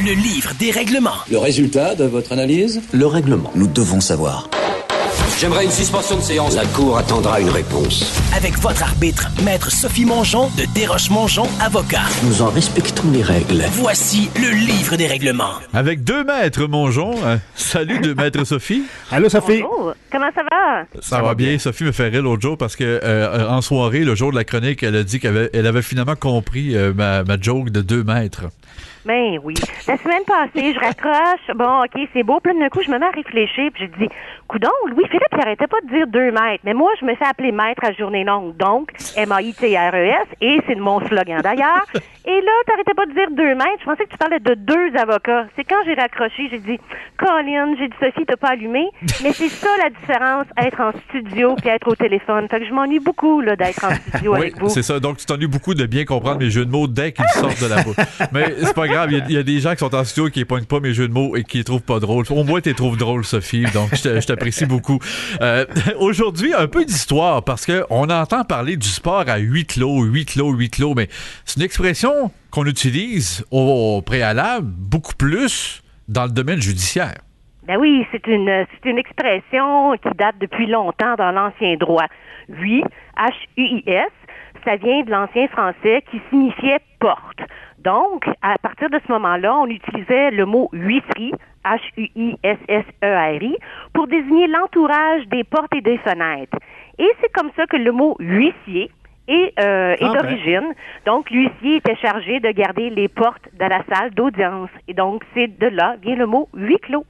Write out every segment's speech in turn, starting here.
le livre des règlements. Le résultat de votre analyse? Le règlement. Nous devons savoir. J'aimerais une suspension de séance. La Cour attendra une réponse. Avec votre arbitre, Maître Sophie Mongeon de Desroches-Mongeon, avocat. Nous en respectons les règles. Voici le livre des règlements. Avec 2 maîtres Mongeon. Salut 2 maîtres Sophie. Allô Sophie. Bonjour. Comment ça va? Ça va bien. Sophie me fait rire l'autre jour parce que en soirée, le jour de la chronique, elle a dit qu'elle avait finalement compris ma joke de 2 mètres. Ben oui. La semaine passée, je raccroche. Bon, OK, c'est beau. Puis là, d'un coup, je me mets à réfléchir. Puis je dis, coudonc, Louis-Philippe, il arrêtait pas de dire 2 mètres. Mais moi, je me fais appeler maître à journée longue. Donc, M-A-I-T-R-E-S. Et c'est mon slogan d'ailleurs. Et là, t'arrêtais pas de dire 2 mètres. Je pensais que tu parlais de 2 avocats. C'est quand j'ai raccroché, j'ai dit, Colin, j'ai dit, Sophie, t'as pas allumé. Mais c'est ça la différence, être en studio puis être au téléphone. Fait que je m'ennuie beaucoup là, d'être en studio avec vous. Oui, c'est ça. Donc, tu t'ennuies beaucoup de bien comprendre mes jeux de mots dès qu'ils sortent de la bouche. Mais c'est pas grave. Il y a des gens qui sont en studio et qui ne poignent pas mes jeux de mots et qui les trouvent pas drôles. Au moins, tu les trouves drôles, Sophie. Donc, je t'apprécie beaucoup. Aujourd'hui, un peu d'histoire parce qu'on entend parler du sport à huis clos, mais c'est une expression qu'on utilise au préalable beaucoup plus dans le domaine judiciaire. Ben oui, c'est une expression qui date depuis longtemps dans l'ancien droit. Huis, H-U-I-S, ça vient de l'ancien français qui signifiait porte. Donc, à partir de ce moment-là, on utilisait le mot huisserie, H-U-I-S-S-E-R-I, pour désigner l'entourage des portes et des fenêtres. Et c'est comme ça que le mot huissier est d'origine. Donc, l'huissier était chargé de garder les portes de la salle d'audience. Et donc, c'est de là vient le mot huis clos.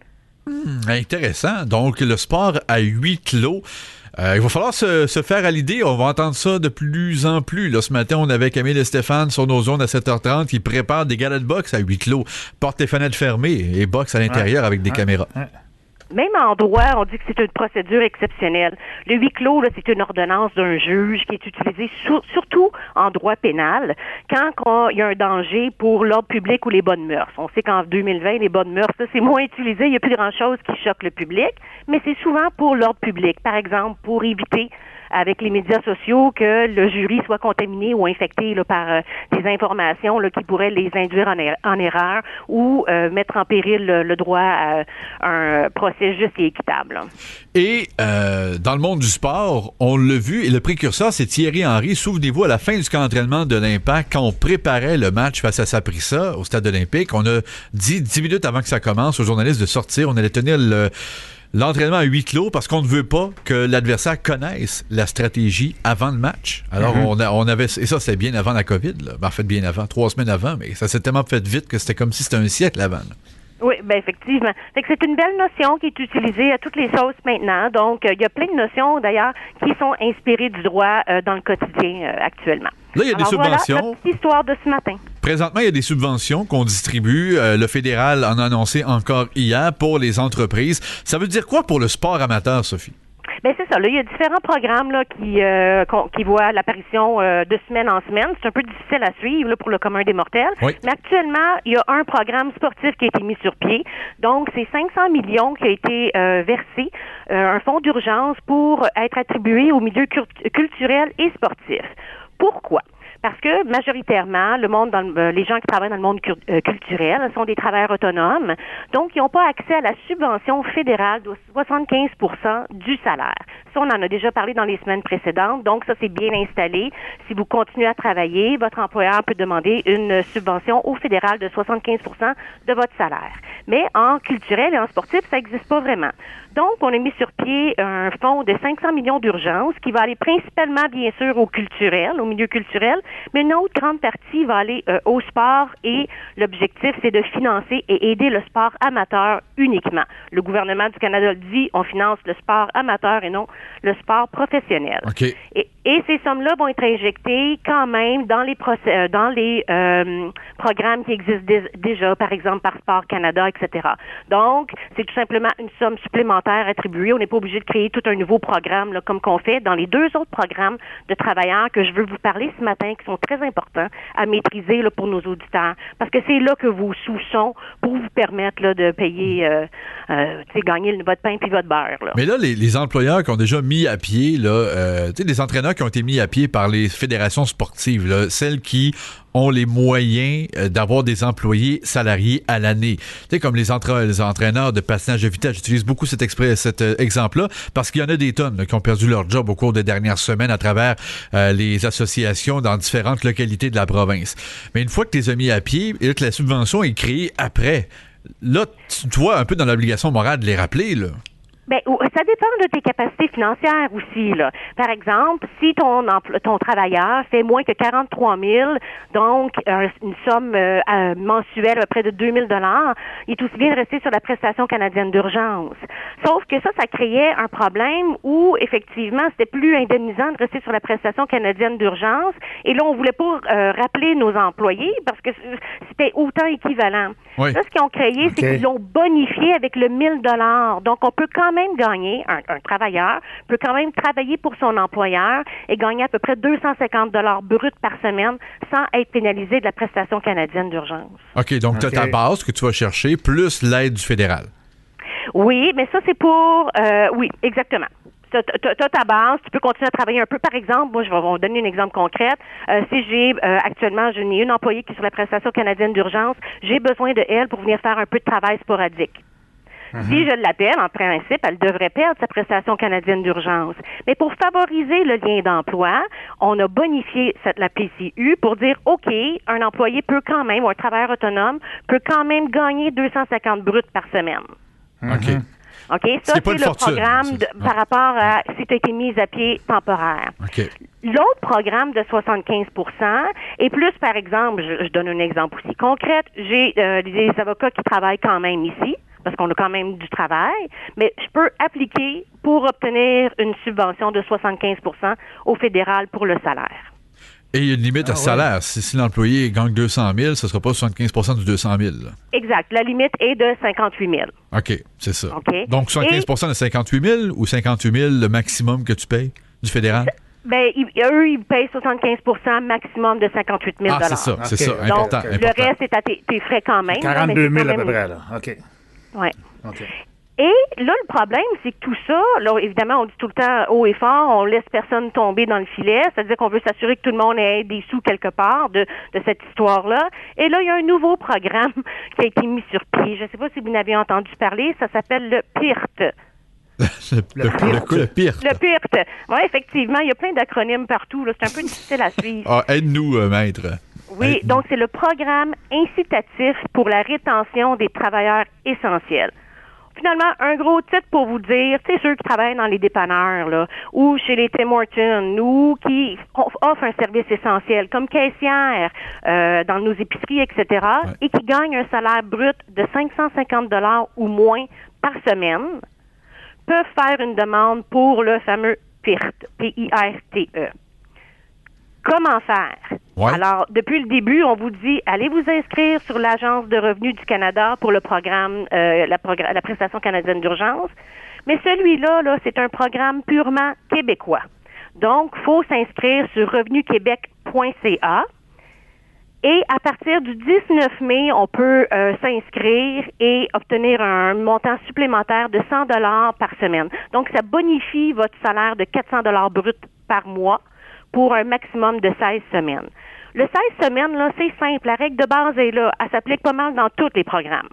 Intéressant. Donc, le sport à huis clos. Il va falloir se faire à l'idée. On va entendre ça de plus en plus. Là, ce matin, on avait Camille et Stéphane sur nos zones à 7h30 qui préparent des galas de boxe à huis clos. Portes et fenêtres fermées et boxe à l'intérieur avec des caméras. Même en droit, on dit que c'est une procédure exceptionnelle. Le huis clos, là, c'est une ordonnance d'un juge qui est utilisée surtout en droit pénal quand il y a un danger pour l'ordre public ou les bonnes mœurs. On sait qu'en 2020, les bonnes mœurs, ça, c'est moins utilisé. Il n'y a plus grand-chose qui choque le public, mais c'est souvent pour l'ordre public. Par exemple, pour éviter avec les médias sociaux que le jury soit contaminé ou infecté là, par des informations là, qui pourraient les induire en erreur ou mettre en péril le droit à un procès juste et équitable. Et dans le monde du sport, on l'a vu, et le précurseur, c'est Thierry Henry. Souvenez-vous, à la fin du camp d'entraînement de l'Impact, quand on préparait le match face à Saprissa au stade olympique, on a dit 10 minutes avant que ça commence aux journalistes de sortir, on allait tenir l'entraînement à huis clos parce qu'on ne veut pas que l'adversaire connaisse la stratégie avant le match. Alors, on avait... Et ça, c'était bien avant la COVID. Là. En fait, bien avant, 3 semaines avant, mais ça s'est tellement fait vite que c'était comme si c'était un siècle avant. Là. Oui, ben effectivement. Fait que c'est une belle notion qui est utilisée à toutes les sauces maintenant. Donc, il y a plein de notions, d'ailleurs, qui sont inspirées du droit dans le quotidien actuellement. Là, il y a des subventions. Voilà la petite histoire de ce matin. Présentement, il y a des subventions qu'on distribue. Le fédéral en a annoncé encore hier pour les entreprises. Ça veut dire quoi pour le sport amateur, Sophie? Ben c'est ça. Là, il y a différents programmes là qui voient l'apparition de semaine en semaine. C'est un peu difficile à suivre là, pour le commun des mortels. Oui. Mais actuellement, il y a un programme sportif qui a été mis sur pied. Donc, c'est 500 millions qui a été versé, un fonds d'urgence pour être attribué au milieu culturel et sportif. Pourquoi? Parce que majoritairement, les gens qui travaillent dans le monde culturel sont des travailleurs autonomes, donc ils n'ont pas accès à la subvention fédérale de 75% du salaire. Ça, on en a déjà parlé dans les semaines précédentes, donc ça, c'est bien installé. Si vous continuez à travailler, votre employeur peut demander une subvention au fédéral de 75% de votre salaire. Mais en culturel et en sportif, ça n'existe pas vraiment. Donc, on a mis sur pied un fonds de 500 millions d'urgence qui va aller principalement, bien sûr, au culturel, au milieu culturel, mais une autre grande partie va aller au sport et l'objectif, c'est de financer et aider le sport amateur uniquement. Le gouvernement du Canada le dit, on finance le sport amateur et non le sport professionnel. Okay. Et ces sommes-là vont être injectées quand même dans les programmes qui existent déjà, par exemple par Sport Canada, etc. Donc, c'est tout simplement une somme supplémentaire attribuée. On n'est pas obligé de créer tout un nouveau programme là, comme qu'on fait dans les 2 autres programmes de travailleurs que je veux vous parler ce matin, qui sont très importants à maîtriser là, pour nos auditeurs. Parce que c'est là que vos sous sont pour vous permettre là, de payer, gagner votre pain puis votre beurre. Là. Mais là, les employeurs qui ont déjà mis à pied, là, les entraîneurs qui ont été mis à pied par les fédérations sportives, là, celles qui ont les moyens d'avoir des employés salariés à l'année. Tu sais, comme les entraîneurs de patinage de vitesse, j'utilise beaucoup cet exemple-là parce qu'il y en a des tonnes là, qui ont perdu leur job au cours des dernières semaines à travers les associations dans différentes localités de la province. Mais une fois que tu les as mis à pied et que la subvention est créée après, là, tu te vois un peu dans l'obligation morale de les rappeler, là. Ben, ça dépend de tes capacités financières aussi, là. Par exemple, si ton travailleur fait moins que 43 000, donc une somme mensuelle à près de 2 000 $, il est aussi bien de rester sur la prestation canadienne d'urgence. Sauf que ça créait un problème où, effectivement, c'était plus indemnisant de rester sur la prestation canadienne d'urgence. Et là, on voulait pas rappeler nos employés parce que c'était autant équivalent. Oui. Là, ce qu'ils ont créé, c'est qu'ils l'ont bonifié avec le 1 000 $. Donc, on peut quand même gagner, un travailleur peut quand même travailler pour son employeur et gagner à peu près 250 $ bruts par semaine sans être pénalisé de la prestation canadienne d'urgence. OK, donc tu as ta base que tu vas chercher plus l'aide du fédéral. Oui, mais ça, c'est pour... oui, exactement. Tu as ta base, tu peux continuer à travailler un peu. Par exemple, moi, je vais vous donner un exemple concret. Si j'ai actuellement, je n'ai une employée qui est sur la prestation canadienne d'urgence, j'ai besoin de elle pour venir faire un peu de travail sporadique. Si je l'appelle, en principe, elle devrait perdre sa prestation canadienne d'urgence. Mais pour favoriser le lien d'emploi, on a bonifié la PCU pour dire, OK, un employé peut quand même, ou un travailleur autonome, peut quand même gagner 250 bruts par semaine. OK. OK, ça, c'est le programme par rapport à si tu as été mise à pied temporaire. OK. L'autre programme de 75 % et plus, par exemple, je donne un exemple aussi concret, j'ai des avocats qui travaillent quand même ici, parce qu'on a quand même du travail, mais je peux appliquer pour obtenir une subvention de 75 % au fédéral pour le salaire. Et il y a une limite à salaire. Si l'employé gagne 200 000, ce ne sera pas 75 % du 200 000. Là. Exact. La limite est de 58 000. OK, c'est ça. Okay. Donc, 75 % de 58 000 ou 58 000 le maximum que tu payes du fédéral? Ben, eux, ils payent 75 % maximum de 58 000 c'est ça, c'est ça. Donc, important. Le reste est à tes frais quand même. 42 000 à peu près, là. OK. Oui. OK. Et là, le problème, c'est que tout ça, là, évidemment, on dit tout le temps haut et fort, on laisse personne tomber dans le filet, c'est-à-dire qu'on veut s'assurer que tout le monde ait des sous quelque part de cette histoire-là. Et là, il y a un nouveau programme qui a été mis sur pied. Je ne sais pas si vous n'avez entendu parler, ça s'appelle le PIRT. Le PIRT. Le PIRT. Oui, effectivement, il y a plein d'acronymes partout. Là. C'est un peu difficile à suivre. Aide-nous, maître. Oui, donc c'est le programme incitatif pour la rétention des travailleurs essentiels. Finalement, un gros titre pour vous dire, c'est ceux qui travaillent dans les dépanneurs, là, ou chez les Tim Hortons, ou qui offrent un service essentiel, comme caissière, dans nos épiceries, etc., et qui gagnent un salaire brut de 550 $ ou moins par semaine, peuvent faire une demande pour le fameux PIRT, P-I-R-T-E. Comment faire? Ouais. Alors, depuis le début, on vous dit, allez vous inscrire sur l'Agence de revenus du Canada pour le programme, la prestation canadienne d'urgence. Mais celui-là, c'est un programme purement québécois. Donc, il faut s'inscrire sur revenuquebec.ca. Et à partir du 19 mai, on peut s'inscrire et obtenir un montant supplémentaire de 100 $ par semaine. Donc, ça bonifie votre salaire de 400 $ brut par mois pour un maximum de 16 semaines. Le 16 semaines, là, c'est simple. La règle de base est là. Elle s'applique pas mal dans tous les programmes.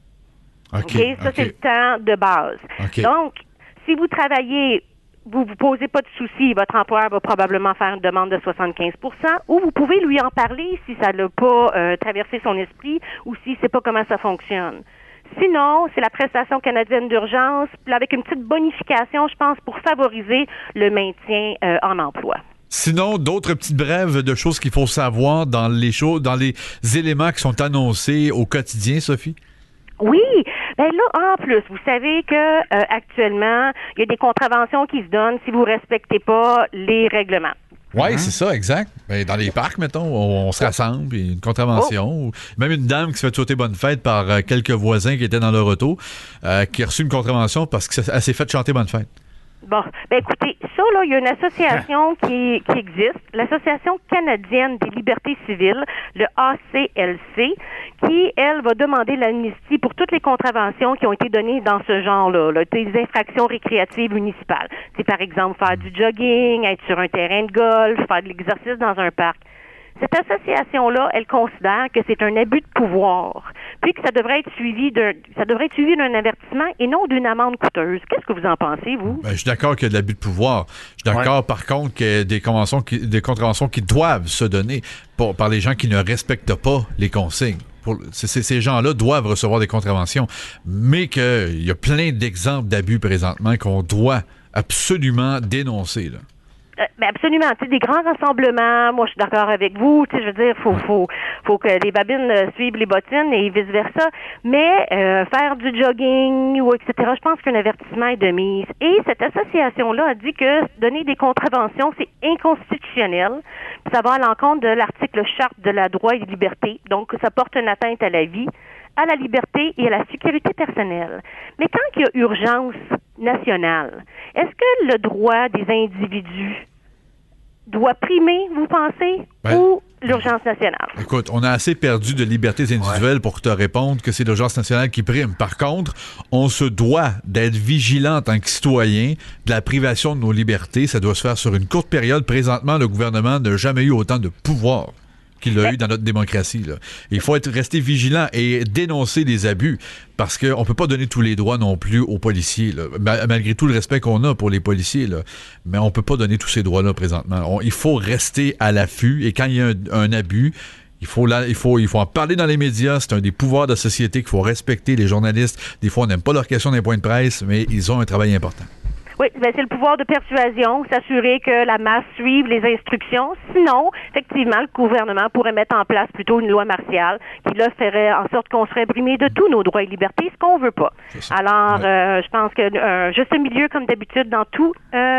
OK? Ça, c'est le temps de base. Okay. Donc, si vous travaillez, vous vous posez pas de soucis, votre employeur va probablement faire une demande de 75 % ou vous pouvez lui en parler si ça n'a pas traversé son esprit ou s'il ne sait pas comment ça fonctionne. Sinon, c'est la prestation canadienne d'urgence, puis avec une petite bonification, je pense, pour favoriser le maintien en emploi. Sinon, d'autres petites brèves de choses qu'il faut savoir dans les éléments qui sont annoncés au quotidien, Sophie? Oui, ben là, en plus, vous savez que actuellement, il y a des contraventions qui se donnent si vous respectez pas les règlements. Oui, c'est ça, exact. Ben, dans les parcs, mettons, on se rassemble, puis une contravention. Ou même une dame qui se fait souhaiter bonne fête par quelques voisins qui étaient dans leur auto, qui a reçu une contravention parce qu'elle s'est fait chanter bonne fête. Bon, ben écoutez, ça, là, il y a une association qui existe, l'Association canadienne des libertés civiles, le ACLC, qui, elle, va demander l'amnistie pour toutes les contraventions qui ont été données dans ce genre-là, des infractions récréatives municipales. C'est par exemple faire du jogging, être sur un terrain de golf, faire de l'exercice dans un parc. Cette association-là, elle considère que c'est un abus de pouvoir, puis que ça devrait être suivi d'un avertissement et non d'une amende coûteuse. Qu'est-ce que vous en pensez, vous? Ben, je suis d'accord qu'il y a de l'abus de pouvoir. Je suis d'accord, par contre, qu'il y a des contraventions qui doivent se donner par les gens qui ne respectent pas les consignes. Ces gens-là doivent recevoir des contraventions, mais qu'il y a plein d'exemples d'abus présentement qu'on doit absolument dénoncer, là. Ben absolument. Tu sais, des grands rassemblements, moi, je suis d'accord avec vous. Tu sais, je veux dire, faut que les babines suivent les bottines et vice-versa. Mais faire du jogging ou etc., je pense qu'un avertissement est de mise. Et cette association-là a dit que donner des contraventions, c'est inconstitutionnel. Puis ça va à l'encontre de l'article Charte de la droit et des libertés. Donc, ça porte une atteinte à la vie, à la liberté et à la sécurité personnelle. Mais quand il y a urgence nationale, est-ce que le droit des individus doit primer, vous pensez, ou l'urgence nationale? Écoute, on a assez perdu de libertés individuelles pour te répondre que c'est l'urgence nationale qui prime. Par contre, on se doit d'être vigilant en tant que citoyen de la privation de nos libertés. Ça doit se faire sur une courte période. Présentement, le gouvernement n'a jamais eu autant de pouvoir qu'il a eu dans notre démocratie, là. Il faut rester vigilant et dénoncer les abus, parce qu'on peut pas donner tous les droits non plus aux policiers, là. Malgré tout le respect qu'on a pour les policiers, là. Mais on peut pas donner tous ces droits-là présentement. Il faut rester à l'affût, et quand il y a un abus, il faut en parler dans les médias. C'est un des pouvoirs de la société qu'il faut respecter. Les journalistes, des fois, on n'aime pas leurs questions dans les points de presse, mais ils ont un travail important. Oui, ben c'est le pouvoir de persuasion, s'assurer que la masse suive les instructions. Sinon, effectivement, le gouvernement pourrait mettre en place plutôt une loi martiale qui, là, ferait en sorte qu'on serait brimé de tous nos droits et libertés, ce qu'on veut pas. Alors, je pense que juste un milieu, comme d'habitude, dans tout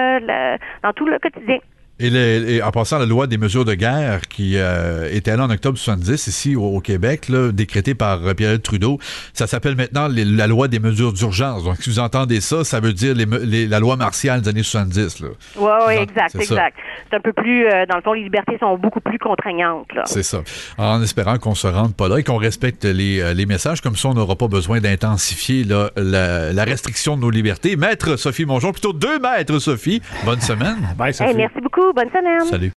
le quotidien. Et en passant, la loi des mesures de guerre qui était là en octobre 70 ici au Québec, là, décrétée par Pierre Trudeau, ça s'appelle maintenant la loi des mesures d'urgence. Donc, si vous entendez ça, ça veut dire la loi martiale des années 70. Oui, exact. C'est un peu plus, dans le fond, les libertés sont beaucoup plus contraignantes, là. C'est ça. En espérant qu'on se rende pas là et qu'on respecte les messages, comme ça, on n'aura pas besoin d'intensifier là, la restriction de nos libertés. Maître Sophie Mongeon, plutôt 2 maîtres, Sophie. Bonne semaine. Bye, Sophie. Hey, merci beaucoup. Bonne semaine. Salut.